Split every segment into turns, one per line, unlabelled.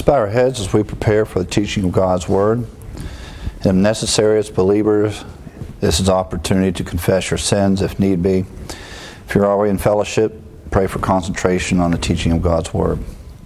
bow our heads as we prepare for the teaching of God's Word. And if necessary, as believers, this is an opportunity to confess your sins if need be. If you're already in fellowship, pray for concentration on the teaching of God's Word.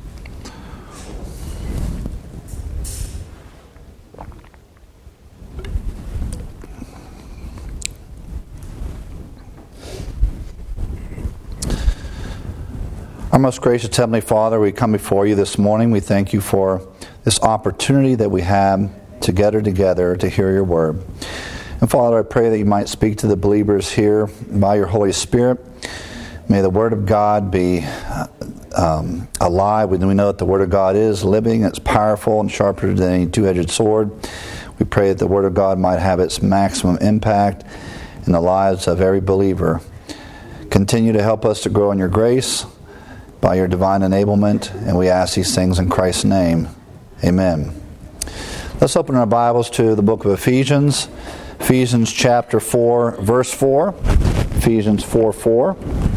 Our most gracious Heavenly Father, we come before you this morning. We thank you for this opportunity that we have to gather together to hear your word. And Father, I pray that you might speak to the believers here by your Holy Spirit. May the word of God be alive. We know that the word of God is living, it's powerful and sharper than any two-edged sword. We pray that the word of God might have its maximum impact in the lives of every believer. Continue to help us to grow in your grace by your divine enablement, and we ask these things in Christ's name. Amen. Let's open our Bibles to the book of Ephesians. Ephesians chapter 4, verse 4. Ephesians 4:4.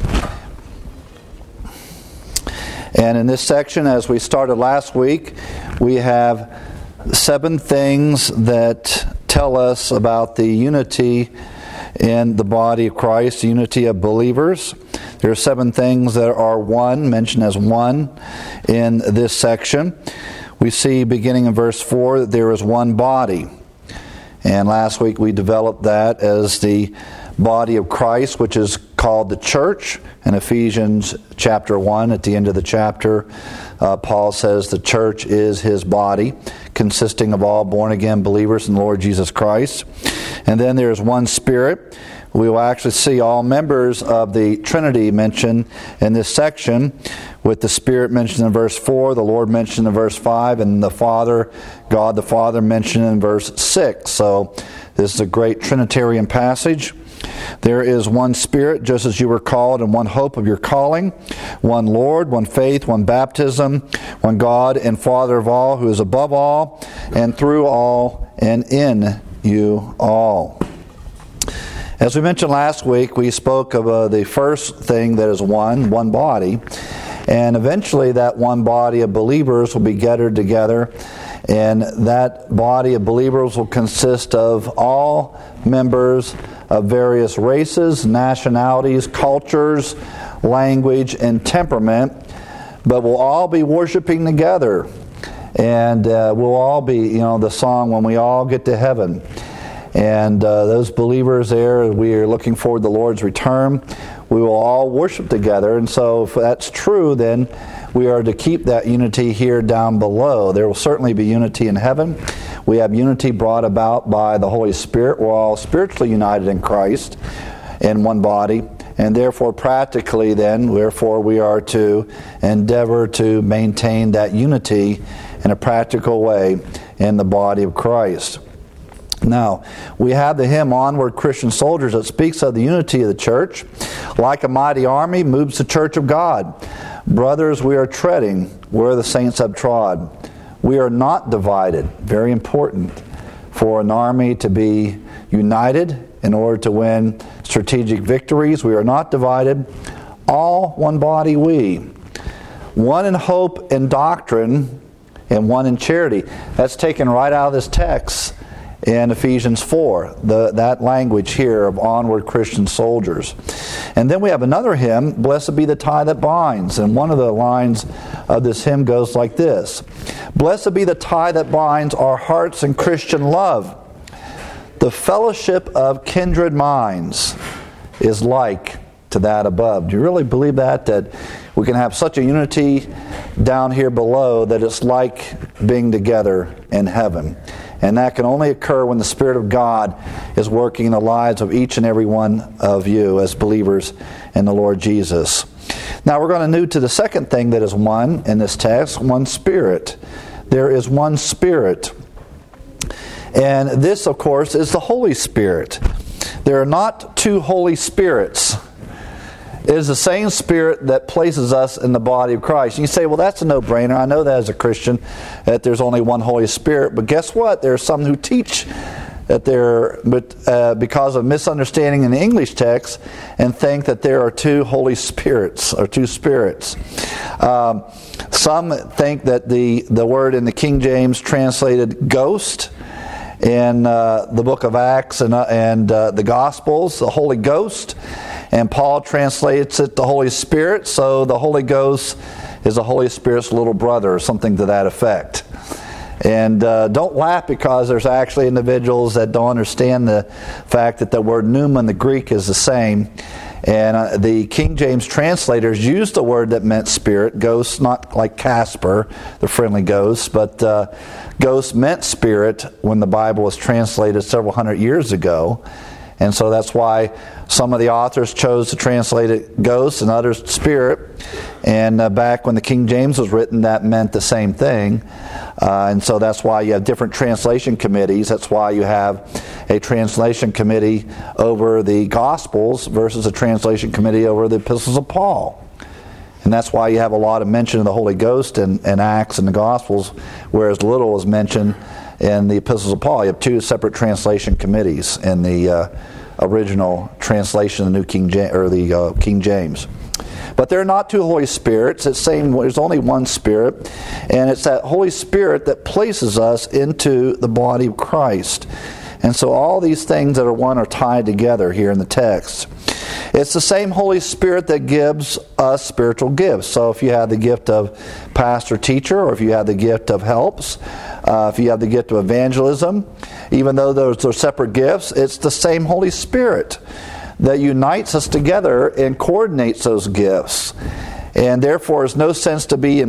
And in this section, as we started last week, we have 7 things that tell us about the unity in the body of Christ, the unity of believers. There are 7 things that are one, mentioned as one in this section. We see beginning in verse 4 that there is one body. And last week we developed that as the body of Christ, which is called the church. In Ephesians chapter 1, at the end of the chapter, Paul says the church is his body, consisting of all born-again believers in the Lord Jesus Christ. And then there is one Spirit. We will actually see all members of the Trinity mentioned in this section, with the Spirit mentioned in verse 4, the Lord mentioned in verse 5, and the Father, God the Father, mentioned in verse 6. So this is a great Trinitarian passage. There is one Spirit, just as you were called, and one hope of your calling, one Lord, one faith, one baptism, one God and Father of all, who is above all, and through all, and in you all. As we mentioned last week, we spoke of the first thing that is one body, and eventually that one body of believers will be gathered together, and that body of believers will consist of all members of various races, nationalities, cultures, language, and temperament, but we'll all be worshiping together, and we'll all be, the song, when we all get to heaven. And those believers there, we are looking forward to the Lord's return. We will all worship together. And so if that's true, then we are to keep that unity here down below. There will certainly be unity in heaven. We have unity brought about by the Holy Spirit. We're all spiritually united in Christ in one body. And therefore, practically then, we are to endeavor to maintain that unity in a practical way in the body of Christ. Now, we have the hymn, Onward Christian Soldiers, that speaks of the unity of the church. Like a mighty army moves the church of God. Brothers, we are treading where the saints have trod. We are not divided. Very important for an army to be united in order to win strategic victories. We are not divided. All one body we. One in hope and doctrine, and one in charity. That's taken right out of this text in Ephesians 4, that language here of onward Christian soldiers. And then we have another hymn, Blessed be the tie that binds. And one of the lines of this hymn goes like this: Blessed be the tie that binds our hearts in Christian love. The fellowship of kindred minds is like to that above. Do you really believe that we can have such a unity down here below that it's like being together in heaven? And that can only occur when the Spirit of God is working in the lives of each and every one of you as believers in the Lord Jesus. Now we're going to move to the second thing that is one in this text, one Spirit. There is one Spirit. And this, of course, is the Holy Spirit. There are not two Holy Spirits. It is the same Spirit that places us in the body of Christ. And you say, well, that's a no-brainer. I know that as a Christian, that there's only one Holy Spirit. But guess what? There are some who teach because of misunderstanding in the English text, and think that there are two Holy Spirits or two spirits. Some think that the word in the King James translated ghost in the book of Acts and the Gospels, the Holy Ghost, and Paul translates it the Holy Spirit, so the Holy Ghost is the Holy Spirit's little brother or something to that effect. And don't laugh because there's actually individuals that don't understand the fact that the word pneuma in the Greek is the same. And the King James translators used the word that meant spirit, ghost, not like Casper, the friendly ghost, but ghost meant spirit when the Bible was translated several hundred years ago. And so that's why some of the authors chose to translate it ghost and others spirit. And back when the King James was written, that meant the same thing. And so that's why you have different translation committees. That's why you have a translation committee over the Gospels versus a translation committee over the Epistles of Paul. And that's why you have a lot of mention of the Holy Ghost in Acts and the Gospels, whereas little is mentioned in the Epistles of Paul. You have two separate translation committees in the original translation of the New King James, or the King James. But there are not two Holy Spirits. It's saying there's only one Spirit, and it's that Holy Spirit that places us into the body of Christ. And so all these things that are one are tied together here in the text. It's the same Holy Spirit that gives us spiritual gifts. So if you have the gift of pastor, teacher, or if you have the gift of helps, if you have the gift of evangelism, even though those are separate gifts, it's the same Holy Spirit that unites us together and coordinates those gifts. And therefore, there's no sense to be a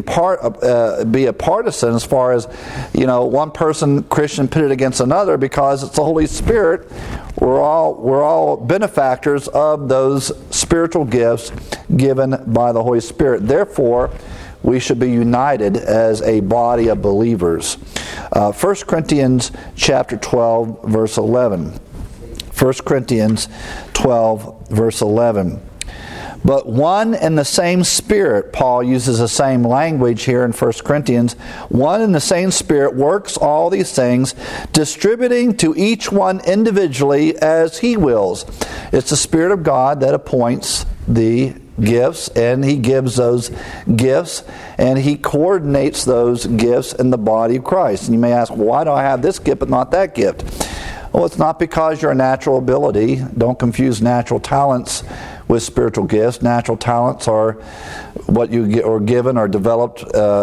partisan as far as, one person, Christian, pitted against another, because it's the Holy Spirit. We're all benefactors of those spiritual gifts given by the Holy Spirit. Therefore, we should be united as a body of believers. 1 Corinthians chapter 12, verse 11. 1 Corinthians 12, verse 11. But one and the same Spirit, Paul uses the same language here in 1 Corinthians, one and the same Spirit works all these things, distributing to each one individually as He wills. It's the Spirit of God that appoints the gifts, and He gives those gifts, and He coordinates those gifts in the body of Christ. And you may ask, why do I have this gift but not that gift? Well, it's not because you're a natural ability. Don't confuse natural talents with spiritual gifts. Natural talents are what you get or given or developed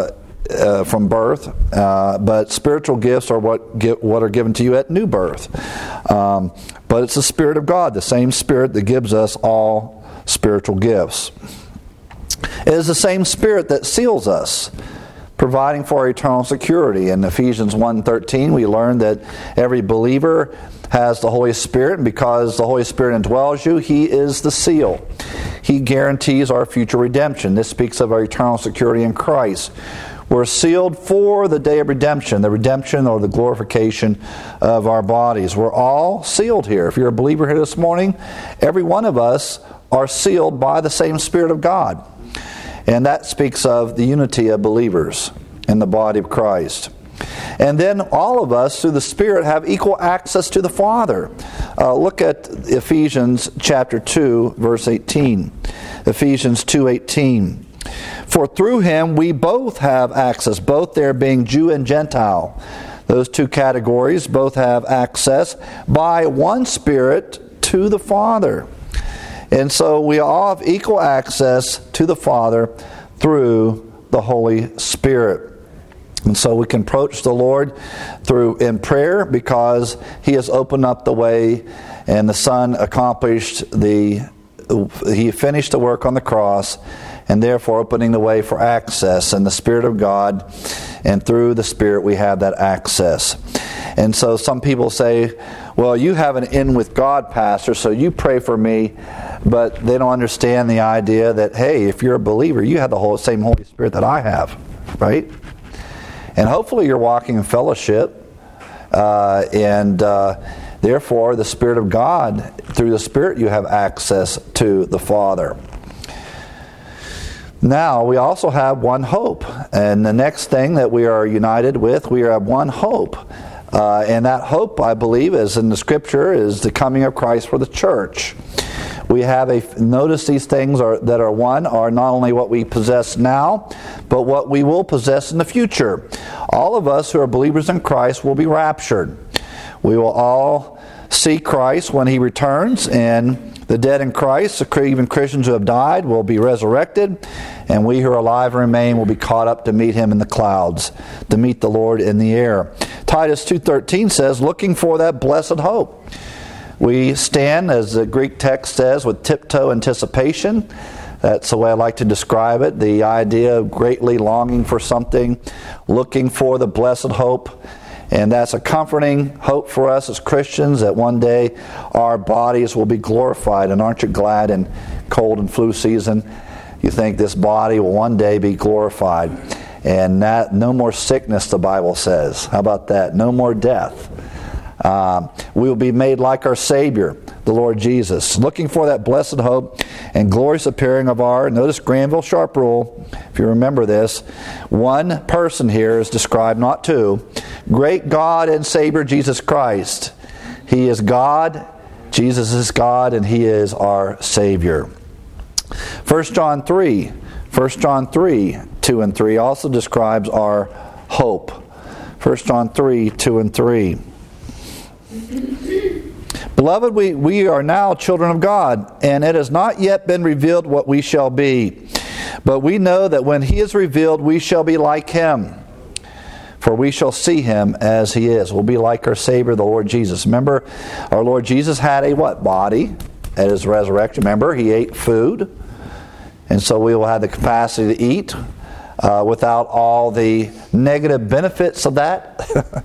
from birth, but spiritual gifts are what are given to you at new birth. But it's the Spirit of God, the same Spirit that gives us all spiritual gifts. It is the same Spirit that seals us, providing for our eternal security. In Ephesians 1:13, we learn that every believer has the Holy Spirit, and because the Holy Spirit indwells you, He is the seal. He guarantees our future redemption. This speaks of our eternal security in Christ. We're sealed for the day of redemption, the redemption or the glorification of our bodies. We're all sealed here. If you're a believer here this morning, every one of us are sealed by the same Spirit of God. And that speaks of the unity of believers in the body of Christ. And then all of us, through the Spirit, have equal access to the Father. Look at Ephesians chapter 2, verse 18. Ephesians 2:18. For through Him we both have access, both there being Jew and Gentile. Those two categories both have access by one Spirit to the Father. And so we all have equal access to the Father through the Holy Spirit. And so we can approach the Lord in prayer because He has opened up the way, and the Son He finished the work on the cross, and therefore opening the way for access. And the Spirit of God, and through the Spirit we have that access. And so some people say, well, you have an in with God, Pastor, so you pray for me. But they don't understand the idea that, hey, if you're a believer, you have the same Holy Spirit that I have, right? And hopefully you're walking in fellowship, and therefore the Spirit of God, through the Spirit you have access to the Father. Now, we also have one hope. And the next thing that we are united with, we have one hope. And that hope, I believe, is in the Scripture, is the coming of Christ for the church. We have notice these things that are one, are not only what we possess now, but what we will possess in the future. All of us who are believers in Christ will be raptured. We will all see Christ when He returns, and the dead in Christ, even Christians who have died, will be resurrected, and we who are alive and remain will be caught up to meet Him in the clouds, to meet the Lord in the air. Titus 2:13 says, looking for that blessed hope. We stand, as the Greek text says, with tiptoe anticipation. That's the way I like to describe it. The idea of greatly longing for something, looking for the blessed hope. And that's a comforting hope for us as Christians, that one day our bodies will be glorified. And aren't you glad in cold and flu season, you think this body will one day be glorified? And that no more sickness, the Bible says. How about that? No more death. We will be made like our Savior, the Lord Jesus. Looking for that blessed hope and glorious appearing of our, notice Granville Sharp rule, if you remember this, one person here is described, not two, great God and Savior Jesus Christ. He is God, Jesus is God, and He is our Savior. 1 John 3, 2 and 3 also describes our hope. 1 John 3, 2 and 3. Beloved, we are now children of God, and it has not yet been revealed what we shall be. But we know that when He is revealed, we shall be like Him. For we shall see Him as He is. We'll be like our Savior, the Lord Jesus. Remember, our Lord Jesus had a what? Body at His resurrection. Remember, He ate food. And so we will have the capacity to eat without all the negative benefits of that.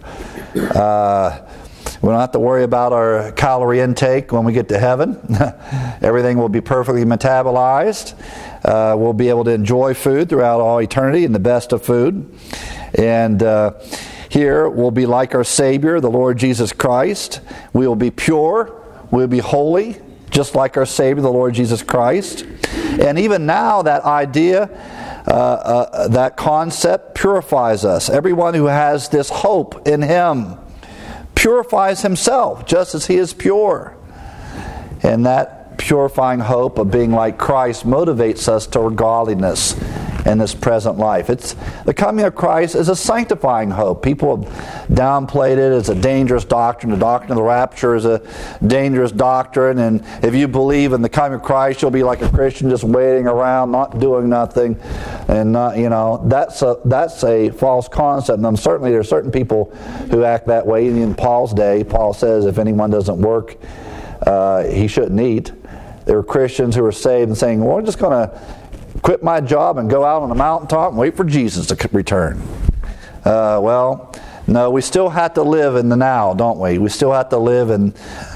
We don't have to worry about our calorie intake when we get to heaven. Everything will be perfectly metabolized. We'll be able to enjoy food throughout all eternity, and the best of food. And here we'll be like our Savior, the Lord Jesus Christ. We will be pure. We'll be holy, just like our Savior, the Lord Jesus Christ. And even now, that idea, that concept purifies us. Everyone who has this hope in Him purifies himself just as He is pure. And that purifying hope of being like Christ motivates us toward godliness in this present life. The coming of Christ is a sanctifying hope. People have downplayed it as a dangerous doctrine. The doctrine of the rapture is a dangerous doctrine, and if you believe in the coming of Christ, you'll be like a Christian just waiting around, not doing nothing, and that's a false concept. And certainly there are certain people who act that way. In Paul's day, Paul says if anyone doesn't work, he shouldn't eat. There were Christians who were saved and saying, well, I'm just going to quit my job and go out on the mountaintop and wait for Jesus to return. Well, no, we still have to live in the now, don't we? We still have to live in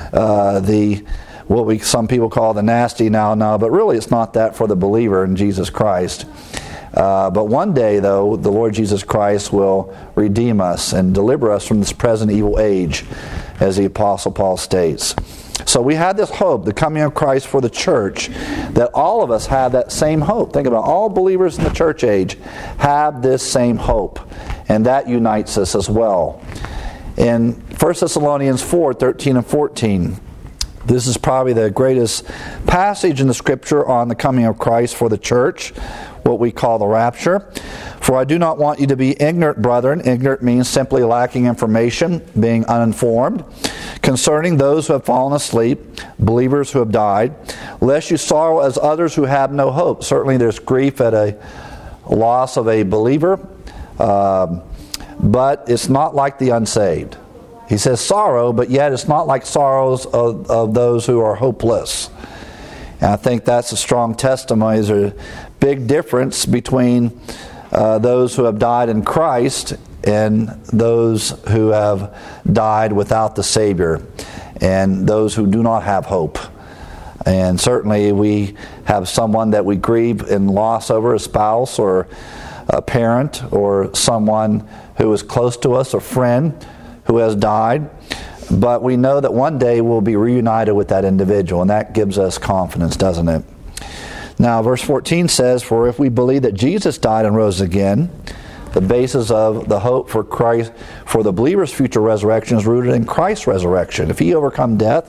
what some people call the nasty now, but really it's not that for the believer in Jesus Christ. But one day, though, the Lord Jesus Christ will redeem us and deliver us from this present evil age, as the Apostle Paul states. So we have this hope, the coming of Christ for the church, that all of us have that same hope. Think about it. All believers in the church age have this same hope, and that unites us as well. In 1 Thessalonians 4, 13 and 14, this is probably the greatest passage in the Scripture on the coming of Christ for the church, what we call the rapture. For I do not want you to be ignorant, brethren. Ignorant means simply lacking information, being uninformed, concerning those who have fallen asleep, believers who have died, lest you sorrow as others who have no hope. Certainly there's grief at a loss of a believer, but it's not like the unsaved. He says sorrow, but yet it's not like sorrows of those who are hopeless. And I think that's a strong testimony. There's a big difference between those who have died in Christ and those who have died without the Savior, and those who do not have hope. And certainly we have someone that we grieve in loss over, a spouse or a parent or someone who is close to us, a friend who has died. But we know that one day we'll be reunited with that individual, and that gives us confidence, doesn't it? Now, verse 14 says, for if we believe that Jesus died and rose again, the basis of the hope for Christ, for the believer's future resurrection, is rooted in Christ's resurrection. If he overcame death,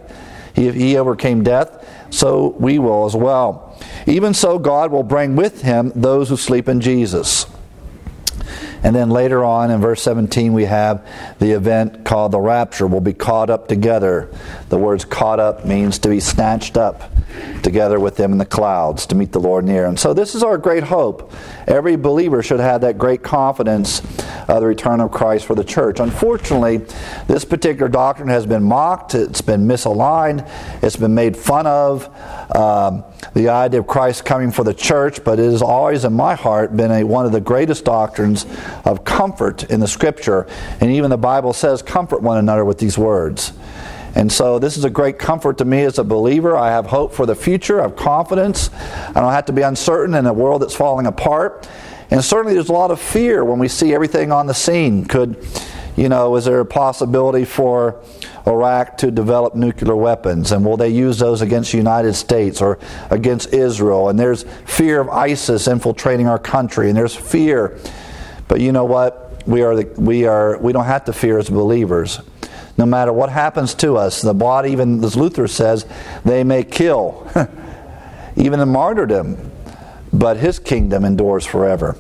so we will as well. Even so, God will bring with him those who sleep in Jesus. And then later on in verse 17 we have the event called the rapture. We'll be caught up together. The words caught up means to be snatched up together with them in the clouds to meet the Lord near. And so this is our great hope. Every believer should have that great confidence of the return of Christ for the church. Unfortunately, this particular doctrine has been mocked. It's been misaligned. It's been made fun of. The idea of Christ coming for the church, but it has always in my heart been one of the greatest doctrines of comfort in the Scripture. And even the Bible says, comfort one another with these words. And so this is a great comfort to me as a believer. I have hope for the future. I have confidence. I don't have to be uncertain in a world that's falling apart. And certainly there's a lot of fear when we see everything on the scene. Is there a possibility for Iraq to develop nuclear weapons? And will they use those against the United States or against Israel? And there's fear of ISIS infiltrating our country. And there's fear. But you know what? We don't have to fear as believers. No matter what happens to us, the body, even as Luther says, they may kill, even in martyrdom, but his kingdom endures forever.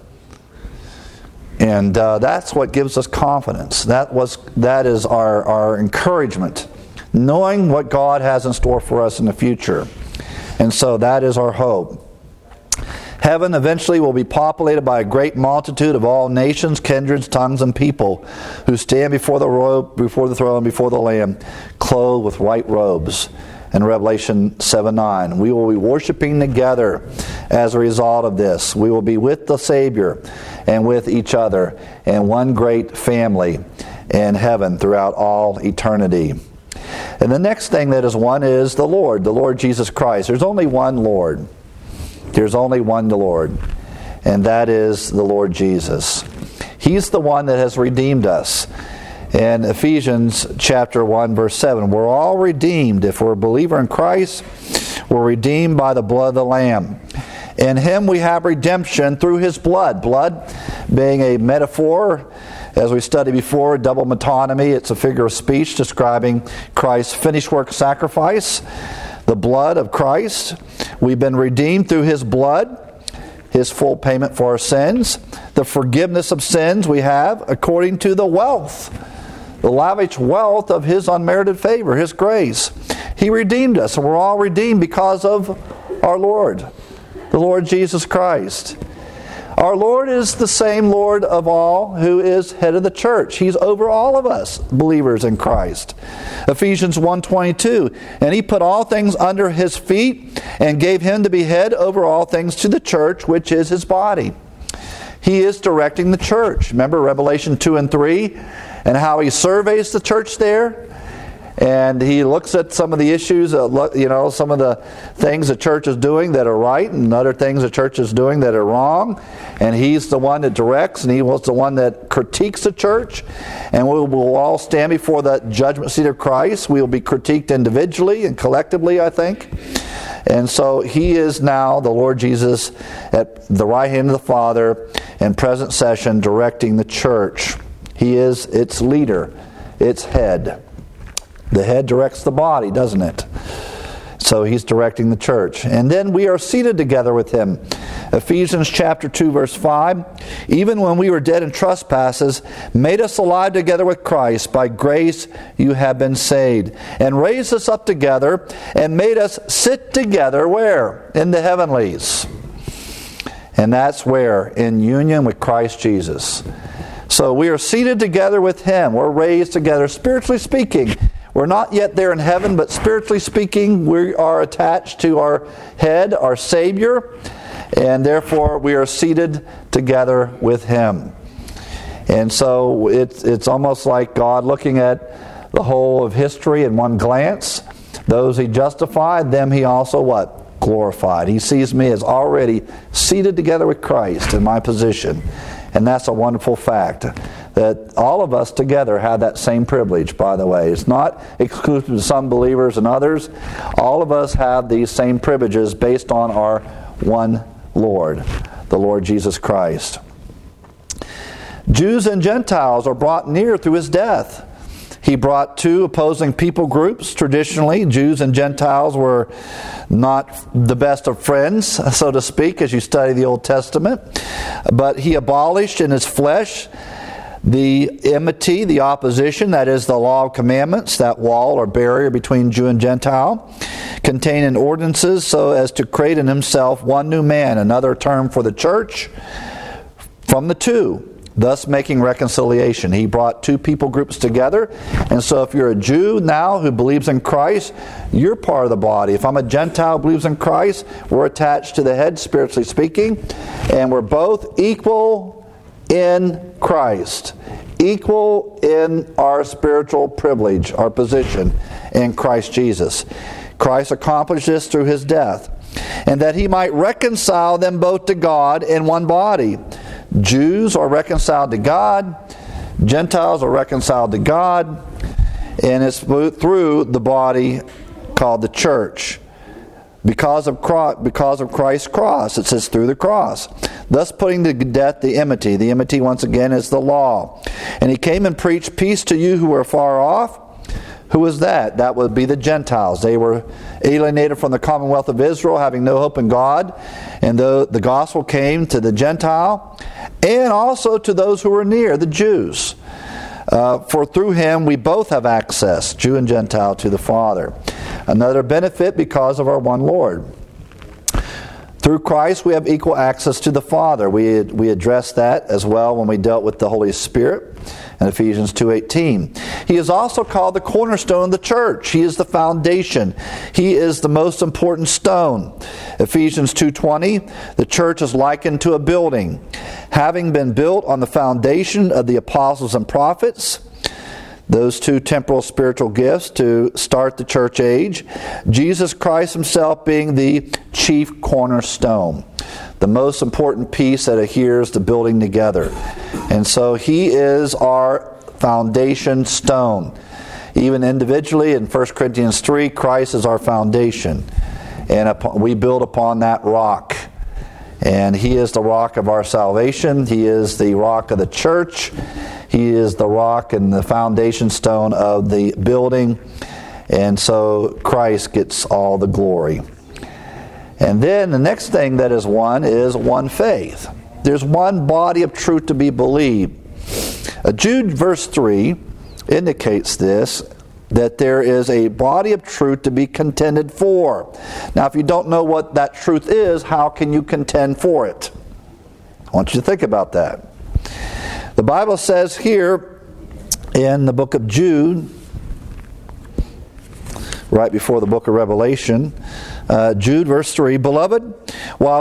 And that's what gives us confidence. That is our encouragement, knowing what God has in store for us in the future. And so that is our hope. Heaven eventually will be populated by a great multitude of all nations, kindreds, tongues, and people who stand before the throne, before the Lamb, clothed with white robes. In Revelation 7:9, we will be worshiping together as a result of this. We will be with the Savior and with each other in one great family in heaven throughout all eternity. And the next thing that is one is the Lord Jesus Christ. There's only one Lord. There's only one Lord, and that is the Lord Jesus. He's the one that has redeemed us. In Ephesians chapter 1, verse 7, we're all redeemed. If we're a believer in Christ, we're redeemed by the blood of the Lamb. In Him we have redemption through His blood. Blood being a metaphor, as we studied before, double metonymy. It's a figure of speech describing Christ's finished work sacrifice. The blood of Christ. We've been redeemed through His blood, His full payment for our sins. The forgiveness of sins we have according to the lavish wealth of His unmerited favor, His grace. He redeemed us, and we're all redeemed because of our Lord, the Lord Jesus Christ. Our Lord is the same Lord of all, who is head of the church. He's over all of us, believers in Christ. Ephesians 1:22, and He put all things under His feet and gave Him to be head over all things to the church, which is His body. He is directing the church. Remember Revelation 2 and 3 and how He surveys the church there? And He looks at some of the issues, some of the things the church is doing that are right and other things the church is doing that are wrong. And He's the one that directs, and He was the one that critiques the church. And we will all stand before the judgment seat of Christ. We will be critiqued individually and collectively, I think. And so He is now, the Lord Jesus, at the right hand of the Father in present session directing the church. He is its leader, its head. The head directs the body, doesn't it? So He's directing the church. And then we are seated together with Him. Ephesians chapter 2, verse 5. Even when we were dead in trespasses, made us alive together with Christ. By grace you have been saved. And raised us up together and made us sit together where? In the heavenlies. And that's where? In union with Christ Jesus. So we are seated together with Him. We're raised together, spiritually speaking. We're not yet there in heaven, but spiritually speaking, we are attached to our head, our Savior, and therefore we are seated together with Him. And so it's almost like God looking at the whole of history in one glance. Those He justified, them He also what? Glorified. He sees me as already seated together with Christ in my position. And that's a wonderful fact. That all of us together have that same privilege, by the way. It's not exclusive to some believers and others. All of us have these same privileges based on our one Lord, the Lord Jesus Christ. Jews and Gentiles are brought near through his death. He brought two opposing people groups. Traditionally, Jews and Gentiles were not the best of friends, so to speak, as you study the Old Testament. But he abolished in his flesh the enmity, the opposition, that is the law of commandments, that wall or barrier between Jew and Gentile, containing ordinances so as to create in himself one new man, another term for the church, from the two, thus making reconciliation. He brought two people groups together. And so if you're a Jew now who believes in Christ, you're part of the body. If I'm a Gentile who believes in Christ, we're attached to the head, spiritually speaking, and we're both equal in Christ, equal in our spiritual privilege, our position in Christ Jesus. Christ accomplished this through his death, and that he might reconcile them both to God in one body. Jews are reconciled to God, Gentiles are reconciled to God, and it's through the body called the church. Because of Christ's cross, it says through the cross, thus putting to death the enmity. The enmity, once again, is the law. And he came and preached peace to you who were far off. Who was that? That would be the Gentiles. They were alienated from the commonwealth of Israel, having no hope in God. And the gospel came to the Gentile, and also to those who were near, the Jews. For through him we both have access, Jew and Gentile, to the Father. Another benefit because of our one Lord. Through Christ we have equal access to the Father. We addressed that as well when we dealt with the Holy Spirit in Ephesians 2:18. He is also called the cornerstone of the church. He is the foundation. He is the most important stone. Ephesians 2:20, the church is likened to a building, having been built on the foundation of the apostles and prophets, those two temporal spiritual gifts to start the church age, Jesus Christ himself being the chief cornerstone, the most important piece that adheres the building together. And so he is our foundation stone. Even individually in 1 Corinthians 3, Christ is our foundation. And we build upon that rock. And he is the rock of our salvation. He is the rock of the church. He is the rock and the foundation stone of the building. And so Christ gets all the glory. And then the next thing that is one faith. There's one body of truth to be believed. Jude verse 3 indicates this, that there is a body of truth to be contended for. Now, if you don't know what that truth is, how can you contend for it? I want you to think about that. The Bible says here in the book of Jude, right before the book of Revelation, Jude verse 3, Beloved, while I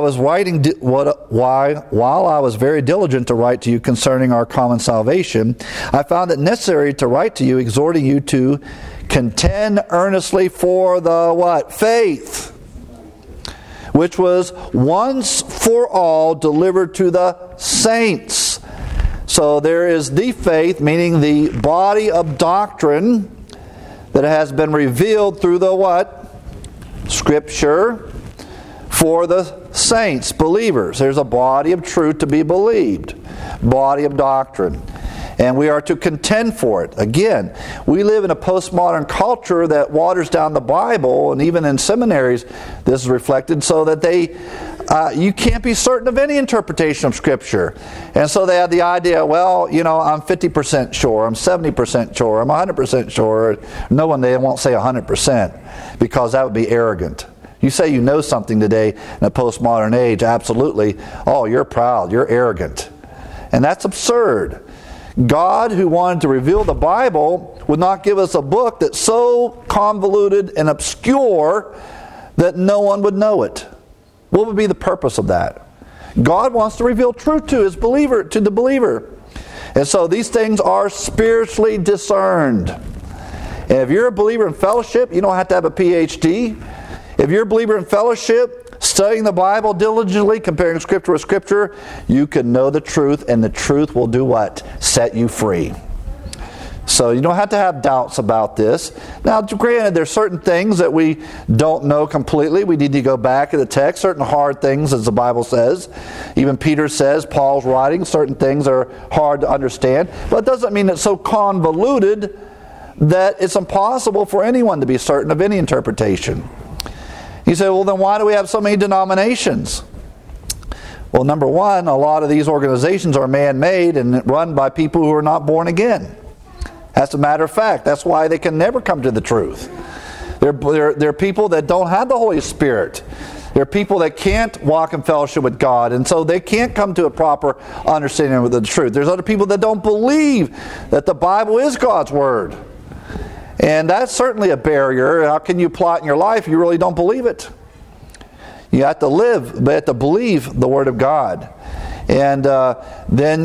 was very diligent to write to you concerning our common salvation, I found it necessary to write to you, exhorting you to contend earnestly for the what? Faith, which was once for all delivered to the saints. So there is the faith, meaning the body of doctrine that has been revealed through the what? Scripture for the saints, believers. There's a body of truth to be believed, body of doctrine. And we are to contend for it. Again, we live in a postmodern culture that waters down the Bible, and even in seminaries this is reflected, so that you can't be certain of any interpretation of Scripture. And so they have the idea, well, I'm 50% sure, I'm 70% sure, I'm 100% sure. They won't say 100% because that would be arrogant. You say you know something today in a postmodern age, absolutely. Oh, you're proud, you're arrogant. And that's absurd. God, who wanted to reveal the Bible, would not give us a book that's so convoluted and obscure that no one would know it. What would be the purpose of that? God wants to reveal truth to the believer. And so these things are spiritually discerned. And if you're a believer in fellowship, you don't have to have a PhD. If you're a believer in fellowship, studying the Bible diligently, comparing Scripture with Scripture, you can know the truth, and the truth will do what? Set you free. So you don't have to have doubts about this. Now, granted, there's certain things that we don't know completely. We need to go back to the text. Certain hard things, as the Bible says. Even Peter says, Paul's writing, certain things are hard to understand. But it doesn't mean it's so convoluted that it's impossible for anyone to be certain of any interpretation. You say, well, then why do we have so many denominations? Well, number one, a lot of these organizations are man-made and run by people who are not born again. That's a matter of fact. That's why they can never come to the truth. They're people that don't have the Holy Spirit. They're people that can't walk in fellowship with God, and so they can't come to a proper understanding of the truth. There's other people that don't believe that the Bible is God's Word. And that's certainly a barrier. How can you apply it in your life if you really don't believe it? You have to live, but you have to believe the Word of God. And then,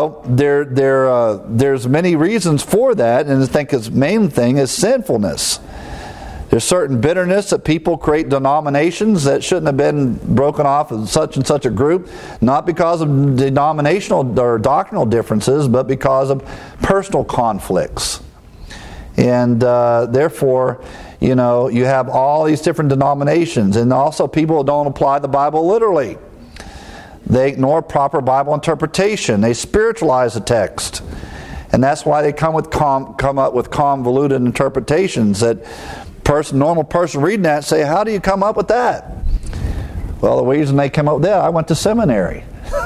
there's many reasons for that, and I think the main thing is sinfulness. There's certain bitterness that people create denominations that shouldn't have been broken off of such and such a group, not because of denominational or doctrinal differences, but because of personal conflicts. And therefore, you have all these different denominations, and also people don't apply the Bible literally. They ignore proper Bible interpretation. They spiritualize the text. And that's why they come up with convoluted interpretations that normal person reading that say, how do you come up with that? Well, the reason they come up with that, I went to seminary.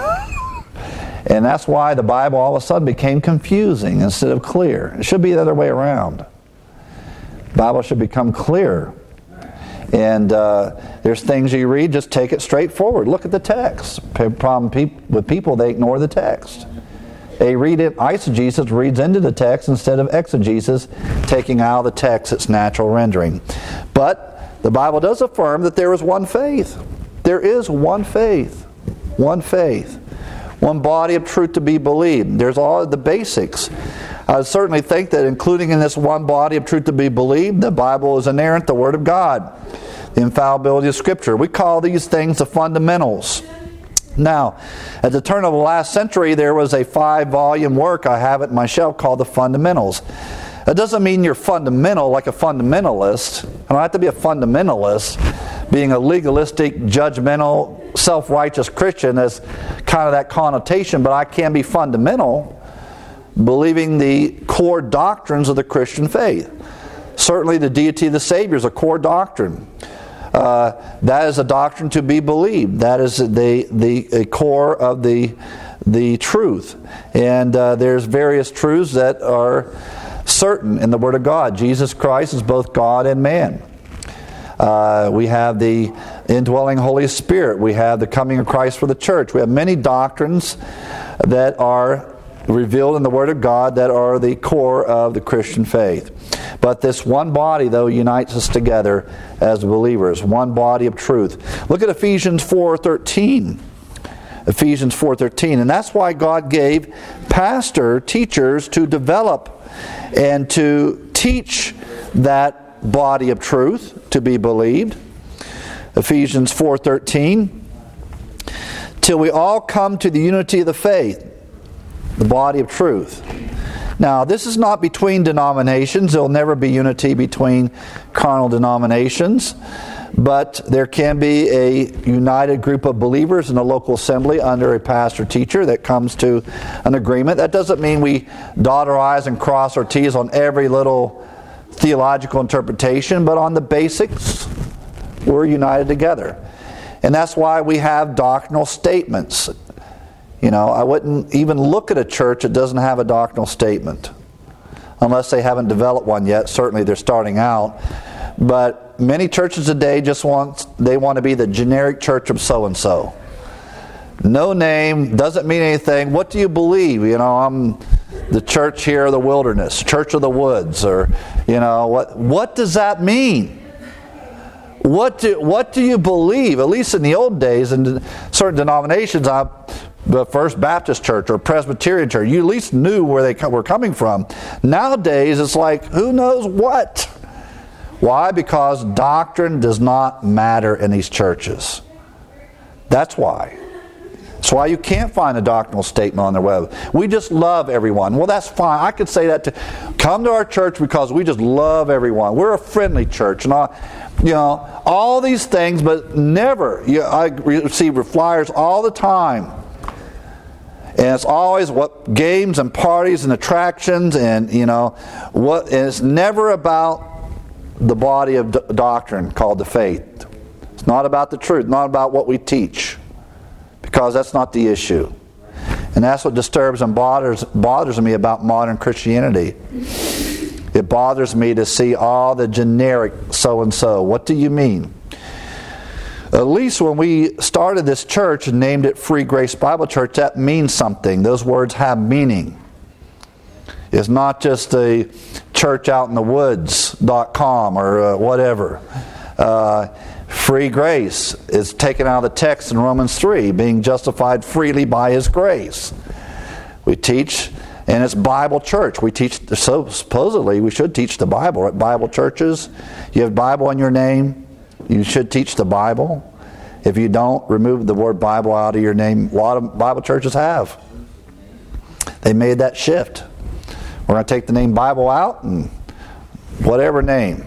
And that's why the Bible all of a sudden became confusing instead of clear. It should be the other way around. The Bible should become clear. And there's things you read, just take it straight forward. Look at the text. Problem with people, they ignore the text. They read it, eisegesis reads into the text instead of exegesis, taking out of the text its natural rendering. But the Bible does affirm that there is one faith. There is one faith. One faith. One body of truth to be believed. There's all the basics. I certainly think that including in this one body of truth to be believed, the Bible is inerrant, the Word of God, the infallibility of Scripture. We call these things the fundamentals. Now, at the turn of the last century, there was a 5-volume work, I have it in my shelf, called The Fundamentals. That doesn't mean you're fundamental like a fundamentalist. I don't have to be a fundamentalist. Being a legalistic, judgmental, self-righteous Christian has kind of that connotation, but I can be fundamental, believing the core doctrines of the Christian faith. Certainly the deity of the Savior is a core doctrine. That is a doctrine to be believed. That is the core of the truth. And there's various truths that are certain in the Word of God. Jesus Christ is both God and man. We have the indwelling Holy Spirit. We have the coming of Christ for the church. We have many doctrines that are revealed in the Word of God that are the core of the Christian faith. But this one body, though, unites us together as believers. One body of truth. Look at Ephesians 4:13. Ephesians 4:13. And that's why God gave teachers to develop and to teach that body of truth to be believed. Ephesians 4:13. Till we all come to the unity of the faith, the body of truth. Now, this is not between denominations. There will never be unity between carnal denominations. But there can be a united group of believers in a local assembly under a pastor-teacher that comes to an agreement. That doesn't mean we dot our I's and cross our T's on every little theological interpretation, but on the basics, we're united together. And that's why we have doctrinal statements. I wouldn't even look at a church that doesn't have a doctrinal statement. Unless they haven't developed one yet. Certainly they're starting out. But many churches today want to be the generic church of so-and-so. No name, doesn't mean anything. What do you believe? I'm the church here of the wilderness, church of the woods, or, what does that mean? What do you believe? At least in the old days, in certain denominations, the First Baptist Church or Presbyterian Church, you at least knew where they were coming from. Nowadays, it's like, who knows what? Why? Because doctrine does not matter in these churches. That's why. That's why you can't find a doctrinal statement on their web. We just love everyone. Well, that's fine. I could say that to come to our church because we just love everyone. We're a friendly church, and all these things, but never. I receive flyers all the time, and it's always what games and parties and attractions, and what. And it's never about the body of doctrine called the faith. It's not about the truth, not about what we teach. Because that's not the issue. And that's what disturbs and bothers me about modern Christianity. It bothers me to see all the generic so-and-so. What do you mean? At least when we started this church and named it Free Grace Bible Church, that means something. Those words have meaning. It's not just a church out in the woods.com or whatever. Free grace is taken out of the text in Romans 3, being justified freely by His grace. We teach, and it's Bible church. We teach, so supposedly we should teach the Bible at Bible churches. You have Bible in your name, you should teach the Bible. If you don't, remove the word Bible out of your name. A lot of Bible churches have. They made that shift. We're going to take the name Bible out and whatever name,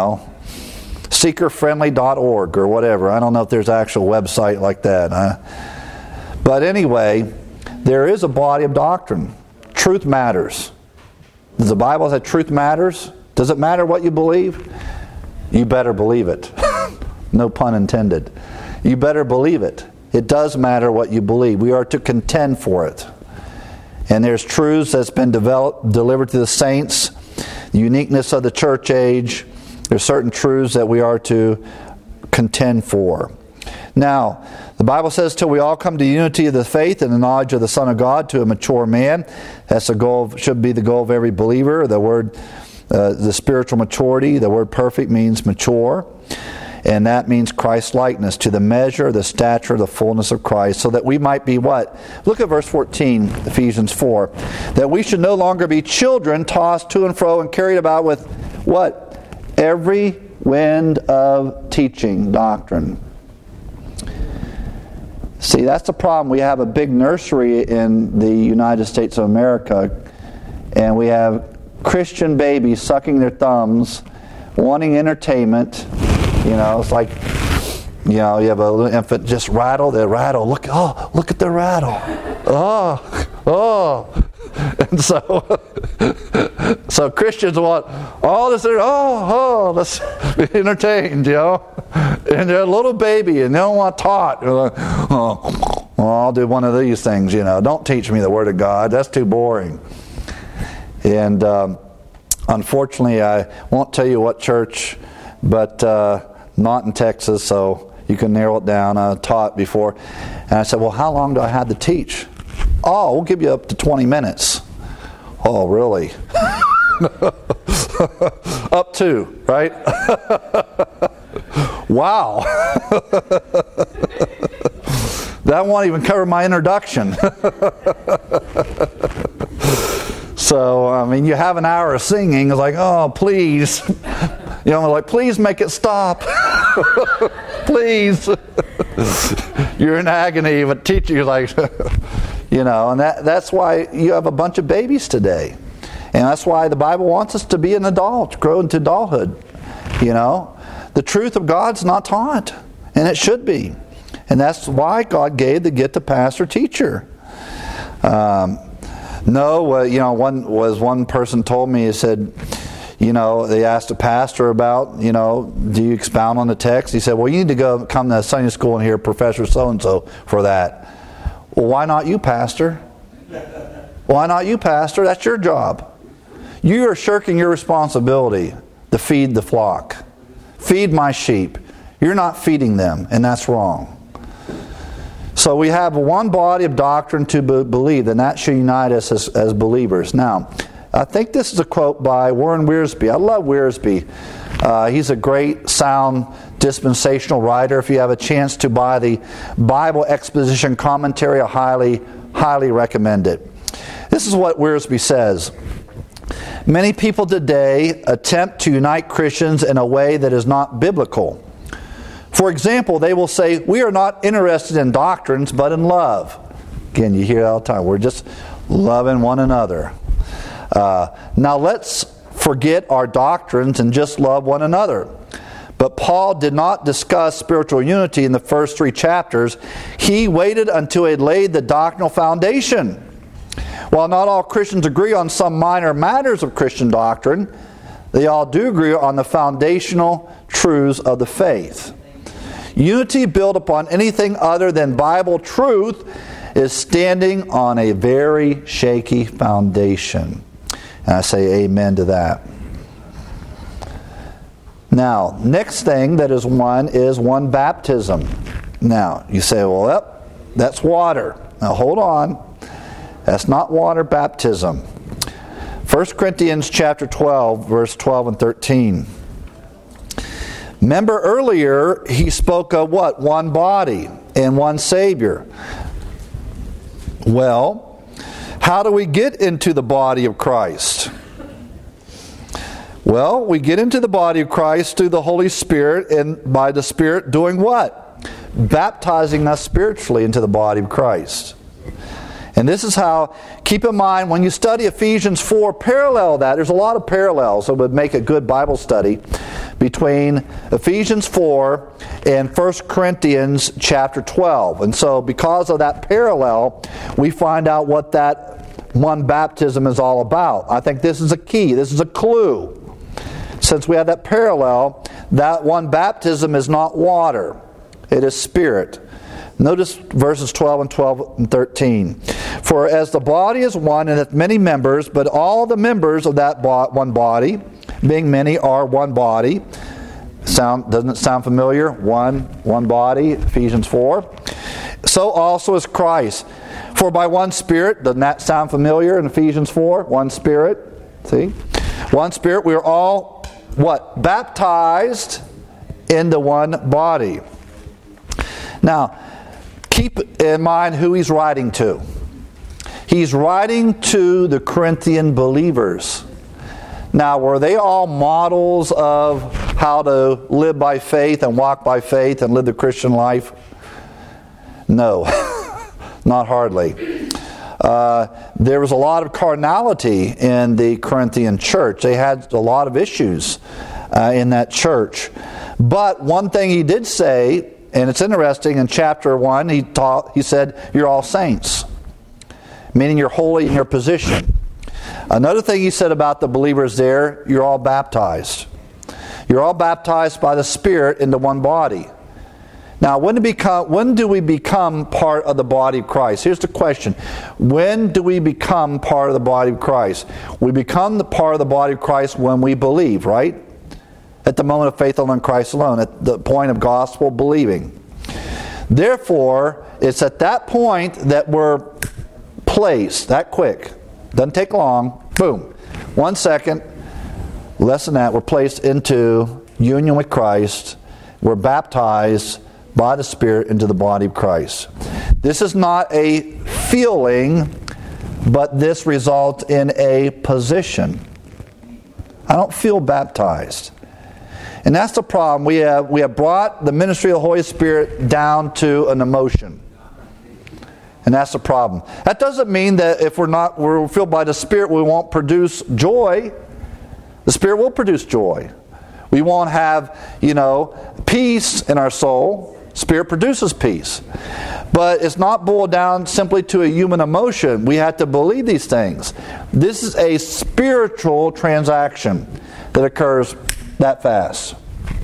seekerfriendly.org or whatever. I don't know if there's an actual website like that. But anyway, there is a body of doctrine. Truth matters. Does the Bible say truth matters? Does it matter what you believe? You better believe it. No pun intended. You better believe it. It does matter what you believe. We are to contend for it. And there's truths that's been delivered to the saints, the uniqueness of the church age. There's certain truths that we are to contend for. Now, the Bible says, till we all come to unity of the faith and the knowledge of the Son of God, to a mature man. That's the goal, should be the goal of every believer. The word, the spiritual maturity, the word perfect means mature. And that means Christ-likeness, to the measure, the stature, the fullness of Christ, so that we might be what? Look at verse 14, Ephesians 4. That we should no longer be children, tossed to and fro and carried about with what? Every wind of teaching, doctrine. See, that's the problem. We have a big nursery in the United States of America, and we have Christian babies sucking their thumbs, wanting entertainment. It's like, you have a little infant just rattle. They rattle. Look at the rattle. Oh. And so Christians want all this. Let's be entertained, And they're a little baby, and they don't want taught. They're like, I'll do one of these things, Don't teach me the Word of God. That's too boring. And unfortunately, I won't tell you what church, but not in Texas, so you can narrow it down. I taught before. And I said, well, how long do I have to teach? Oh, we'll give you up to 20 minutes. Oh, really? Up to, right? Wow. That won't even cover my introduction. So, you have an hour of singing. It's like, oh, please. Please make it stop. Please. You're in agony, but teacher, like, and that's why you have a bunch of babies today. And that's why the Bible wants us to be an adult, grow into adulthood. The truth of God's not taught, and it should be. And that's why God gave the gift of pastor teacher. One person told me, he said, they asked a pastor about, do you expound on the text? He said, well, you need to come to Sunday school and hear Professor so-and-so for that. Well, why not you, pastor? Why not you, pastor? That's your job. You are shirking your responsibility to feed the flock. Feed my sheep. You're not feeding them, and that's wrong. So we have one body of doctrine to believe, and that should unite us as believers. Now, I think this is a quote by Warren Wiersbe. I love Wiersbe. He's a great, sound, dispensational writer. If you have a chance to buy the Bible Exposition Commentary, I highly, highly recommend it. This is what Wiersbe says. Many people today attempt to unite Christians in a way that is not biblical. For example, they will say, we are not interested in doctrines, but in love. Again, you hear that all the time. We're just loving one another. Now let's forget our doctrines and just love one another. But Paul did not discuss spiritual unity in the first 3 chapters. He waited until he had laid the doctrinal foundation. While not all Christians agree on some minor matters of Christian doctrine, they all do agree on the foundational truths of the faith. Unity built upon anything other than Bible truth is standing on a very shaky foundation. And I say amen to that. Now, next thing that is one baptism. Now, you say, well, yep, that's water. Now, hold on. That's not water baptism. 1 Corinthians chapter 12, verse 12 and 13. Remember earlier, he spoke of what? One body and one Savior. Well, how do we get into the body of Christ? Well, we get into the body of Christ through the Holy Spirit, and by the Spirit doing what? Baptizing us spiritually into the body of Christ. And this is how, keep in mind, when you study Ephesians 4, parallel that. There's a lot of parallels that would make a good Bible study between Ephesians 4 and 1 Corinthians chapter 12. And so because of that parallel, we find out what that one baptism is all about. I think this is a key. This is a clue. Since we have that parallel, that one baptism is not water. It is Spirit. Notice verses 12 and 13. For as the body is one and hath many members, but all the members of that one body, being many, are one body. Doesn't it sound familiar? One body, Ephesians 4. So also is Christ. For by one Spirit, doesn't that sound familiar in Ephesians 4? One Spirit. See? One Spirit, we are all, what? Baptized into one body. Now, keep in mind who he's writing to. He's writing to the Corinthian believers. Now, were they all models of how to live by faith and walk by faith and live the Christian life? No, not hardly. There was a lot of carnality in the Corinthian church. They had a lot of issues in that church. But one thing he did say, and it's interesting, in chapter 1, he said, you're all saints. Meaning you're holy in your position. Another thing he said about the believers there, you're all baptized. You're all baptized by the Spirit into one body. Now, when do we become part of the body of Christ? Here's the question. When do we become part of the body of Christ? We become the part of the body of Christ when we believe, right? At the moment of faith alone in Christ alone, at the point of gospel believing. Therefore, it's at that point that we're placed, that quick. Doesn't take long. Boom. 1 second. Less than that, we're placed into union with Christ. We're baptized by the Spirit into the body of Christ. This is not a feeling, but this results in a position. I don't feel baptized. And that's the problem. We have brought the ministry of the Holy Spirit down to an emotion. And that's the problem. That doesn't mean that if we're filled by the Spirit, we won't produce joy. The Spirit will produce joy. We won't have, peace in our soul. Spirit produces peace. But it's not boiled down simply to a human emotion. We have to believe these things. This is a spiritual transaction that occurs that fast.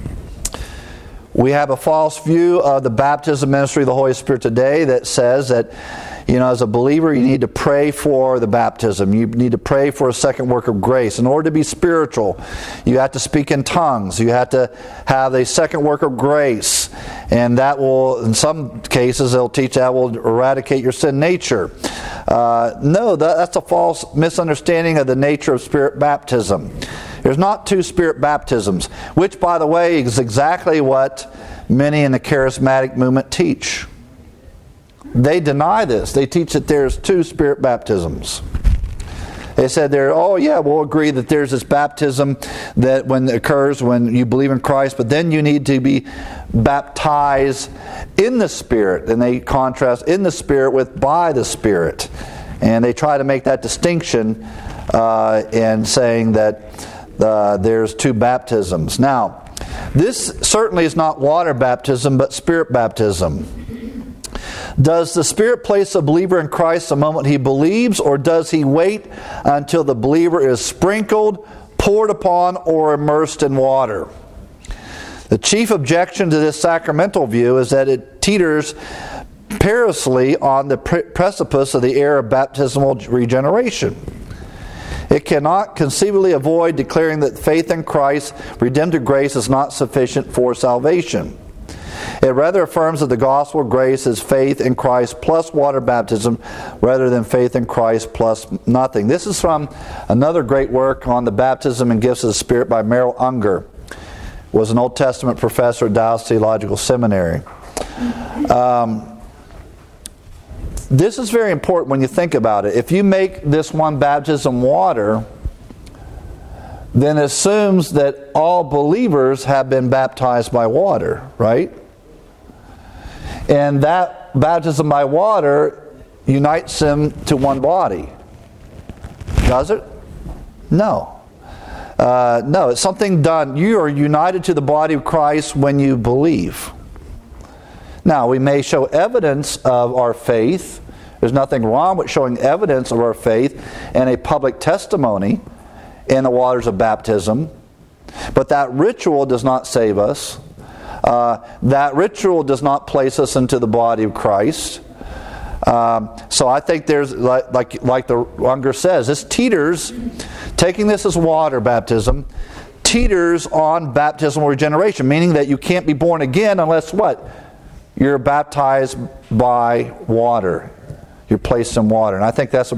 We have a false view of the baptism ministry of the Holy Spirit today that says that, as a believer, you need to pray for the baptism. You need to pray for a second work of grace. In order to be spiritual, you have to speak in tongues. You have to have a second work of grace. And that will, in some cases, they'll teach that will eradicate your sin nature. No, that's a false misunderstanding of the nature of Spirit baptism. There's not two Spirit baptisms, which, by the way, is exactly what many in the charismatic movement teach. They deny this. They teach that there's two Spirit baptisms. They said we'll agree that there's this baptism that when it occurs when you believe in Christ, but then you need to be baptized in the Spirit. And they contrast in the Spirit with by the Spirit. And they try to make that distinction in saying that there's two baptisms. Now, this certainly is not water baptism, but Spirit baptism. Does the Spirit place a believer in Christ the moment he believes, or does he wait until the believer is sprinkled, poured upon, or immersed in water? The chief objection to this sacramental view is that it teeters perilously on the precipice of the era of baptismal regeneration. It cannot conceivably avoid declaring that faith in Christ's redemptive grace is not sufficient for salvation. It rather affirms that the gospel of grace is faith in Christ plus water baptism rather than faith in Christ plus nothing. This is from another great work on the baptism and gifts of the Spirit by Merrill Unger. Was an Old Testament professor at Dallas Theological Seminary. This is very important when you think about it. If you make this one baptism water, then it assumes that all believers have been baptized by water, right? And that baptism by water unites them to one body. Does it? No. No, it's something done. You are united to the body of Christ when you believe. Now, we may show evidence of our faith. There's nothing wrong with showing evidence of our faith and a public testimony in the waters of baptism. But that ritual does not save us. That ritual does not place us into the body of Christ. So I think there's, like the Unger says, this teeters, taking this as water baptism, teeters on baptismal regeneration, meaning that you can't be born again unless what? You're baptized by water. You're placed in water. And I think that's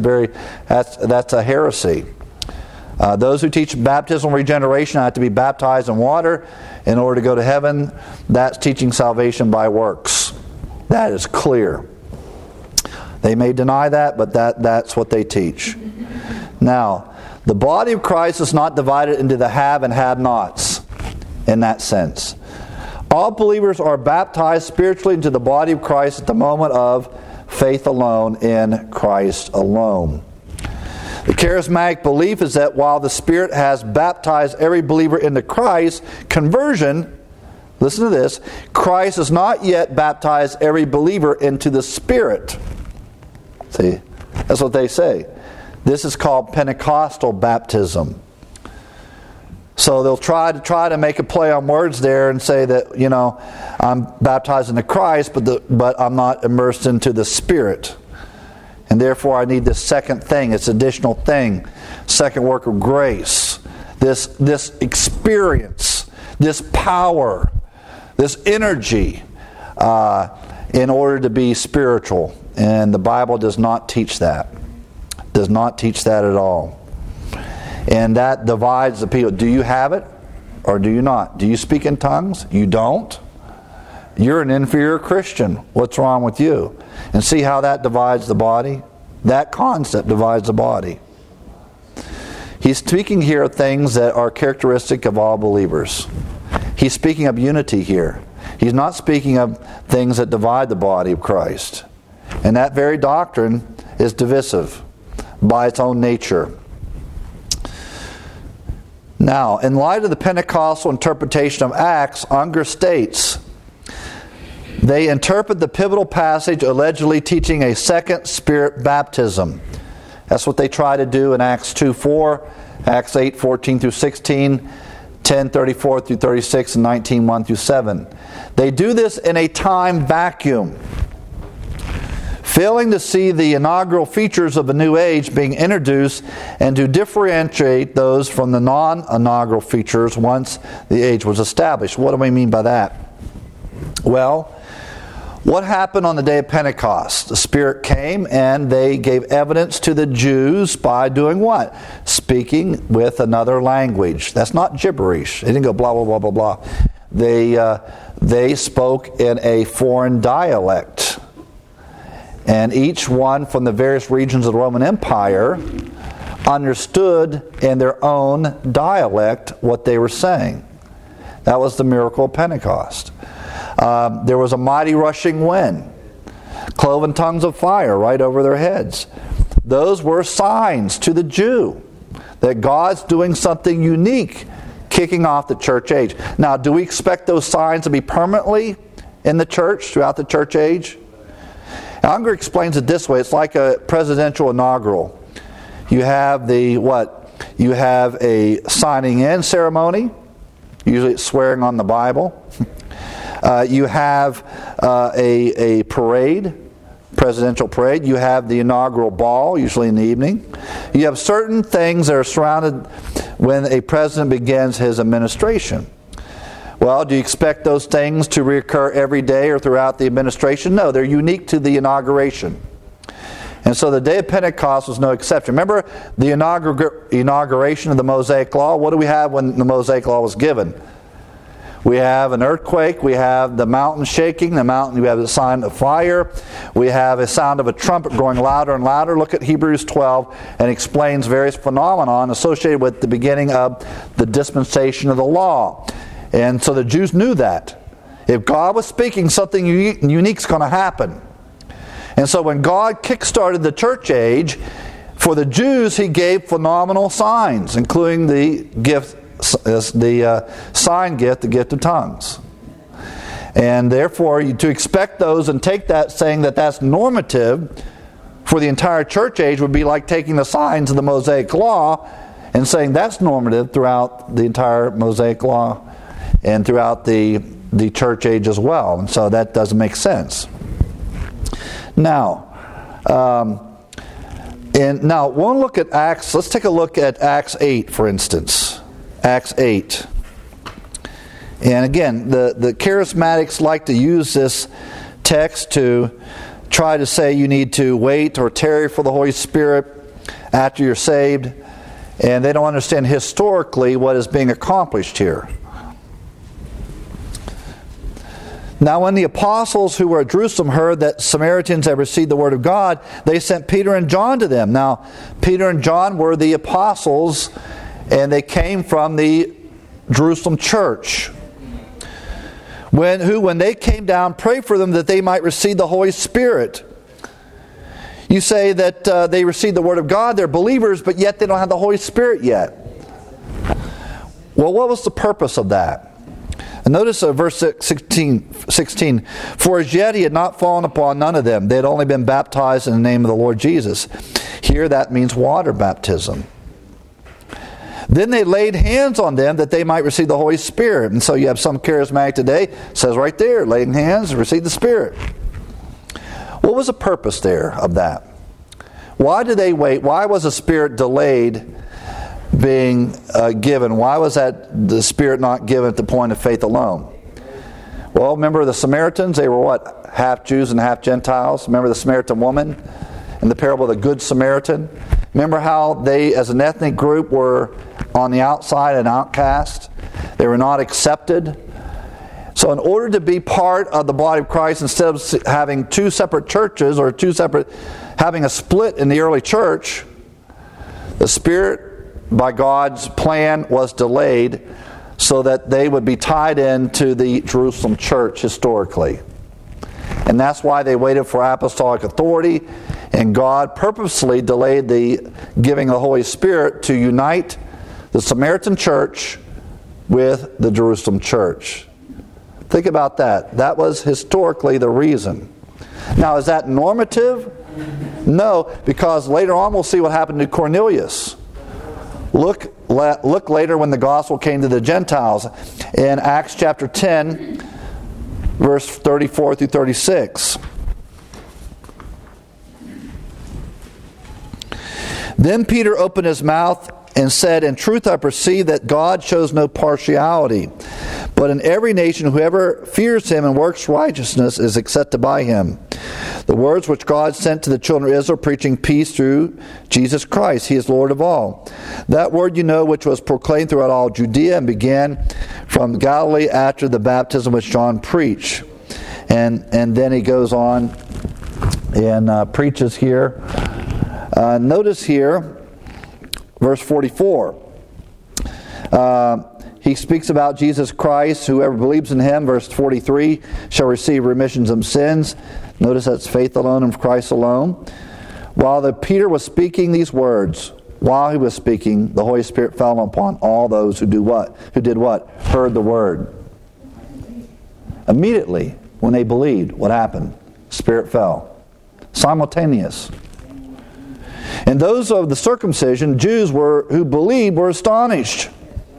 a heresy. Those who teach baptismal regeneration have to be baptized in water in order to go to heaven. That's teaching salvation by works. That is clear. They may deny that, but that's what they teach. Now, the body of Christ is not divided into the have and have-nots in that sense. All believers are baptized spiritually into the body of Christ at the moment of faith alone in Christ alone. The charismatic belief is that while the Spirit has baptized every believer into Christ, conversion, listen to this, Christ has not yet baptized every believer into the Spirit. See, that's what they say. This is called Pentecostal baptism. So they'll try to make a play on words there and say that, I'm baptized into Christ, but I'm not immersed into the Spirit. And therefore I need this second thing, this additional thing, second work of grace, this experience, this power, this energy in order to be spiritual. And the Bible does not teach that. Does not teach that at all. And that divides the people. Do you have it or do you not? Do you speak in tongues? You don't? You're an inferior Christian. What's wrong with you? And see how that divides the body? That concept divides the body. He's speaking here of things that are characteristic of all believers. He's speaking of unity here. He's not speaking of things that divide the body of Christ. And that very doctrine is divisive by its own nature. Now, in light of the Pentecostal interpretation of Acts, Unger states, they interpret the pivotal passage allegedly teaching a second Spirit baptism. That's what they try to do in Acts 2:4, Acts 8:14 through 16, 10:34 through 36, and 19:1 through 7. They do this in a time vacuum, failing to see the inaugural features of the new age being introduced and to differentiate those from the non-inaugural features once the age was established. What do we mean by that? Well, what happened on the day of Pentecost? The Spirit came and they gave evidence to the Jews by doing what? Speaking with another language. That's not gibberish. They didn't go blah, blah, blah, blah, blah. They spoke in a foreign dialect. And each one from the various regions of the Roman Empire understood in their own dialect what they were saying. That was the miracle of Pentecost. There was a mighty rushing wind, cloven tongues of fire right over their heads. Those were signs to the Jew that God's doing something unique, kicking off the church age. Now, do we expect those signs to be permanently in the church, throughout the church age? Unger explains it this way. It's like a presidential inaugural. You have You have a signing in ceremony. Usually it's swearing on the Bible. You have a parade, presidential parade. You have the inaugural ball, usually in the evening. You have certain things that are surrounded when a president begins his administration. Well, do you expect those things to reoccur every day or throughout the administration? No, they're unique to the inauguration. And so the day of Pentecost was no exception. Remember the inauguration of the Mosaic Law? What do we have when the Mosaic Law was given? We have an earthquake, we have the mountain shaking, we have the sign of fire, we have a sound of a trumpet growing louder and louder. Look at Hebrews 12 and explains various phenomena associated with the beginning of the dispensation of the law. And so the Jews knew that. If God was speaking, something unique is going to happen. And so when God kick-started the church age, for the Jews He gave phenomenal signs, including the gift, the sign gift, the gift of tongues. And therefore, to expect those and take that, saying that that's normative for the entire church age, would be like taking the signs of the Mosaic Law and saying that's normative throughout the entire Mosaic Law and throughout the church age as well. And so that doesn't make sense. Now, we'll look at Acts. Let's take a look at Acts 8, for instance. Acts 8. And again, the charismatics like to use this text to try to say you need to wait or tarry for the Holy Spirit after you're saved. And they don't understand historically what is being accomplished here. Now when the apostles who were at Jerusalem heard that Samaritans had received the word of God, they sent Peter and John to them. Now, Peter and John were the apostles, and they came from the Jerusalem church. When they came down, prayed for them that they might receive the Holy Spirit. You say that they received the word of God, they're believers, but yet they don't have the Holy Spirit yet. Well, what was the purpose of that? And notice verse 16, for as yet he had not fallen upon none of them. They had only been baptized in the name of the Lord Jesus. Here that means water baptism. Then they laid hands on them that they might receive the Holy Spirit. And so you have some charismatic today, it says right there, laying hands, receive the Spirit. What was the purpose there of that? Why did they wait? Why was the Spirit delayed being given? Why was the Spirit not given at the point of faith alone? Well, remember the Samaritans? They were what? Half Jews and half Gentiles. Remember the Samaritan woman in the parable of the Good Samaritan? Remember how they, as an ethnic group, were on the outside and outcast? They were not accepted. So in order to be part of the body of Christ, instead of having two separate churches or having a split in the early church, the Spirit, by God's plan, was delayed so that they would be tied into the Jerusalem church historically. And that's why they waited for apostolic authority, and God purposely delayed the giving of the Holy Spirit to unite the Samaritan church with the Jerusalem church. Think about that. That was historically the reason. Now, is that normative? No, because later on we'll see what happened to Cornelius. Look later when the gospel came to the Gentiles in Acts chapter 10, verse 34 through 36. Then Peter opened his mouth and said, in truth I perceive that God shows no partiality, but in every nation whoever fears him and works righteousness is accepted by him. The words which God sent to the children of Israel, preaching peace through Jesus Christ. He is Lord of all. That word you know, which was proclaimed throughout all Judea and began from Galilee after the baptism which John preached. And then he goes on and preaches here. Notice here, verse 44. He speaks about Jesus Christ. Whoever believes in him, verse 43, shall receive remissions of sins. Notice that's faith alone and Christ alone. While Peter was speaking these words, while he was speaking, the Holy Spirit fell upon all those who did what? Heard the word. Immediately, when they believed, what happened? Spirit fell. Simultaneous. And those of the circumcision, Jews who believed, were astonished.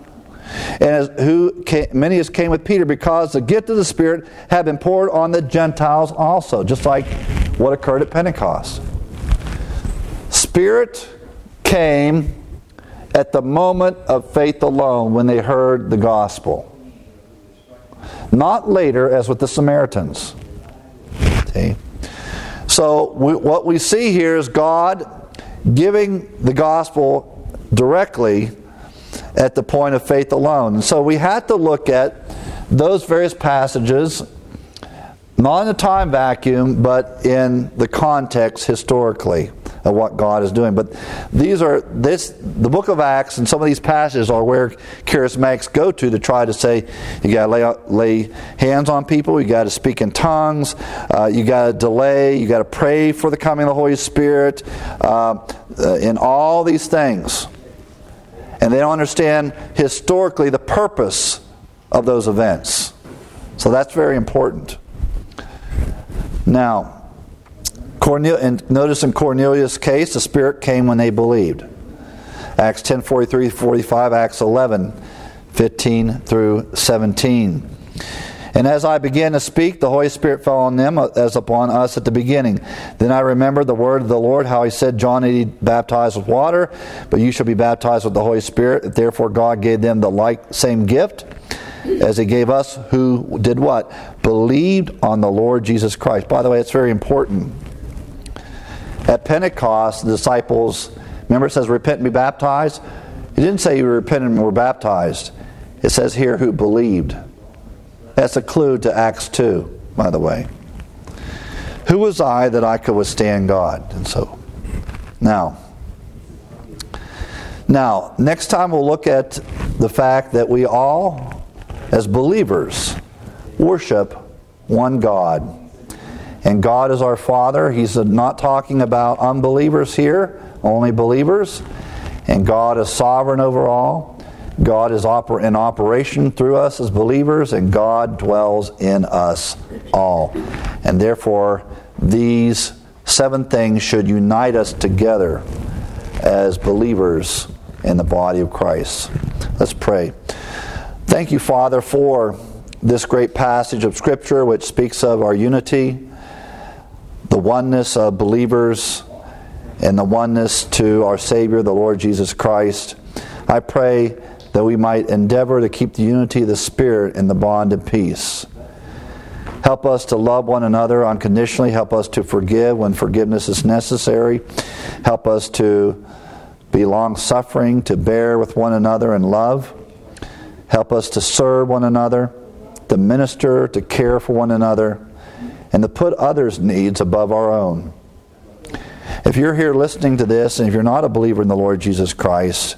And many as came with Peter, because the gift of the Spirit had been poured on the Gentiles also, just like what occurred at Pentecost. Spirit came at the moment of faith alone when they heard the gospel. Not later, as with the Samaritans. See? So what we see here is God giving the gospel directly at the point of faith alone. And so we have to look at those various passages, not in a time vacuum, but in the context historically of what God is doing. But the book of Acts and some of these passages are where charismatics go to try to say, you got to lay hands on people, you got to speak in tongues, you got to delay, you got to pray for the coming of the Holy Spirit, in all these things. And they don't understand historically the purpose of those events. So that's very important. Now, and notice in Cornelius' case, the Spirit came when they believed. Acts 10:43-45, Acts 11:15 through 17. And as I began to speak, the Holy Spirit fell on them as upon us at the beginning. Then I remembered the word of the Lord, how he said, John indeed baptized with water, but you shall be baptized with the Holy Spirit. Therefore God gave them the same gift as he gave us, who did what? Believed on the Lord Jesus Christ. By the way, it's very important. At Pentecost, the disciples, remember it says, repent and be baptized? It didn't say you repented and were baptized. It says here, who believed. That's a clue to Acts 2, by the way. Who was I that I could withstand God? And so, now, next time we'll look at the fact that we all, as believers, worship one God. And God is our Father. He's not talking about unbelievers here, only believers. And God is sovereign over all. God is in operation through us as believers, and God dwells in us all. And therefore, these 7 things should unite us together as believers in the body of Christ. Let's pray. Thank you, Father, for this great passage of Scripture which speaks of our unity, the oneness of believers, and the oneness to our Savior, the Lord Jesus Christ. I pray that we might endeavor to keep the unity of the Spirit in the bond of peace. Help us to love one another unconditionally. Help us to forgive when forgiveness is necessary. Help us to be long-suffering, to bear with one another in love. Help us to serve one another, to minister, to care for one another, and to put others' needs above our own. If you're here listening to this, and if you're not a believer in the Lord Jesus Christ,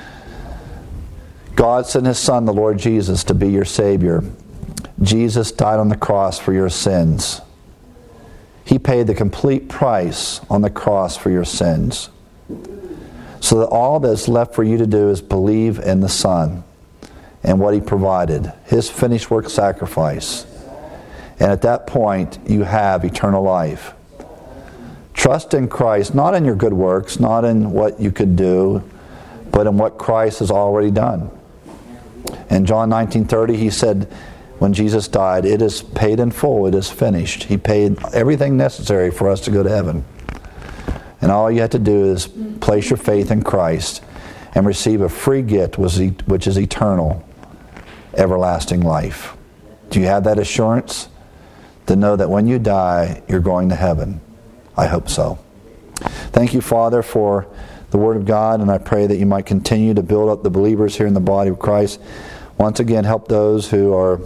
God sent His Son, the Lord Jesus, to be your Savior. Jesus died on the cross for your sins. He paid the complete price on the cross for your sins. So that all that's left for you to do is believe in the Son and what He provided, His finished work sacrifice. And at that point, you have eternal life. Trust in Christ, not in your good works, not in what you could do, but in what Christ has already done. In John 19:30, He said, when Jesus died, it is paid in full, it is finished. He paid everything necessary for us to go to heaven. And all you have to do is place your faith in Christ and receive a free gift which is eternal, everlasting life. Do you have that assurance? To know that when you die, you're going to heaven. I hope so. Thank you, Father, for the Word of God, and I pray that you might continue to build up the believers here in the body of Christ. Once again, help those who are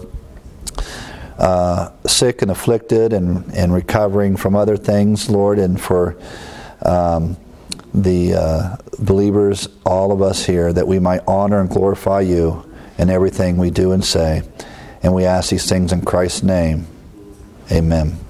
sick and afflicted and recovering from other things, Lord, and for the believers, all of us here, that we might honor and glorify you in everything we do and say. And we ask these things in Christ's name. Amen.